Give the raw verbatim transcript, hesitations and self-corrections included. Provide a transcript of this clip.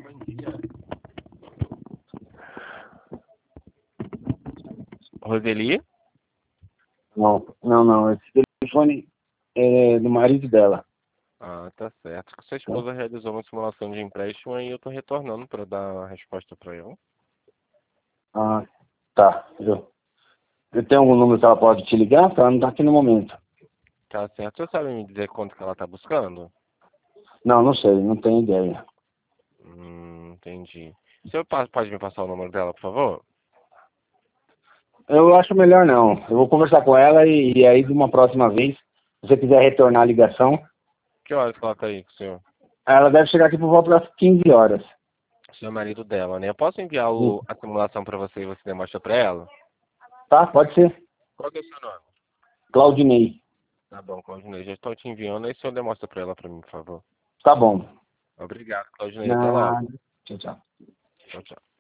Bom dia. Roseli? Não, não, não. Esse telefone é do marido dela. Ah, tá certo. Sua esposa realizou uma simulação de empréstimo e eu tô retornando para dar a resposta para ela. Ah, tá. Eu, eu tenho algum número que ela pode te ligar? Porque ela não tá aqui no momento. Tá certo. Você sabe me dizer quanto que ela tá buscando? Não, não sei, não tenho ideia. Hum, entendi. Você pa- pode me passar o número dela, por favor? Eu acho melhor não. Eu vou conversar com ela e, e aí de uma próxima vez, se você quiser retornar a ligação, Que horas que ela tá aí com o senhor? ela deve chegar aqui por volta das quinze horas. O senhor é marido dela, né? Eu posso enviar Sim. o, a simulação para você e você demonstra para ela? Tá, pode ser. Qual que é o seu nome? Claudinei. Tá bom, Claudinei. Já estou te enviando, aí o senhor demonstra para ela para mim, por favor. Tá bom. Obrigado, Claudinei. Até logo. Nada. Tchau, tchau. Tchau, tchau.